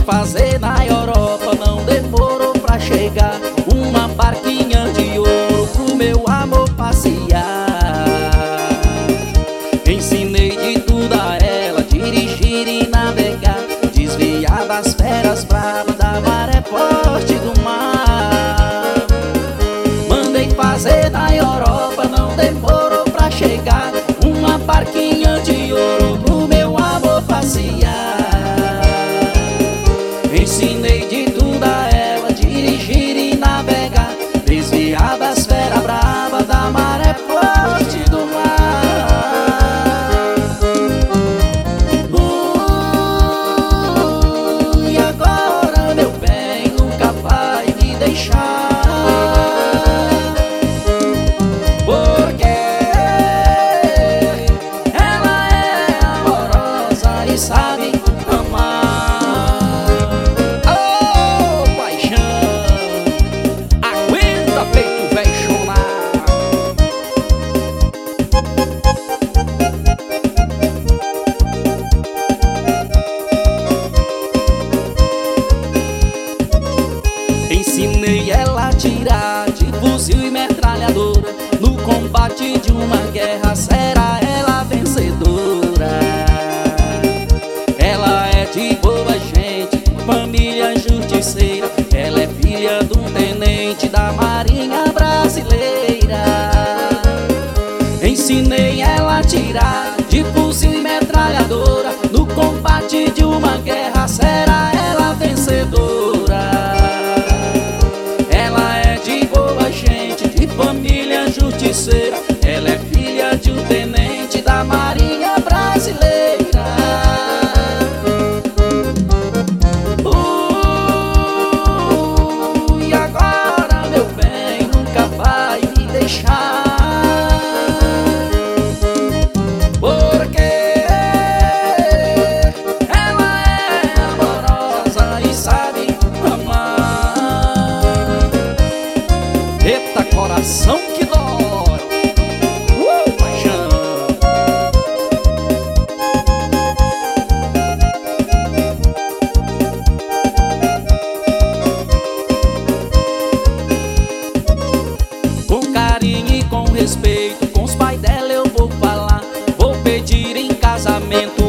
fazer na Europa, não demorou pra chegar uma barquinha de ouro pro meu amor passear. Ensinei de tudo a ela, dirigir e navegar, desviar das feras bravas, da maré forte do mar. Mandei fazer na Europa, não demorou pra chegar uma barquinha de ouro pro meu amor passear. Ensinei de tudo a ela, dirigir e navegar, desviar das feras bravas, da maré forte do mar. E agora, meu bem, nunca vai me deixar, porque ela é amorosa e sabe amar. Ensinei ela a tirar de fuzil e metralhadora, no combate de uma guerra será ela vencedora. Ela é de boa gente, família justiceira, ela é filha de um tenente da Marinha Brasileira. Ensinei ela a tirar de fuzil e metralhadora, no combate de uma guerra será ela vencedora. Família justiceira, ela é filha de um tenente da Marinha Brasileira. E agora, meu bem, nunca vai me deixar, porque ela é amorosa e sabe amar. Eita, coração que dói, paixão. Com carinho e com respeito, com os pais dela eu vou falar, vou pedir em casamento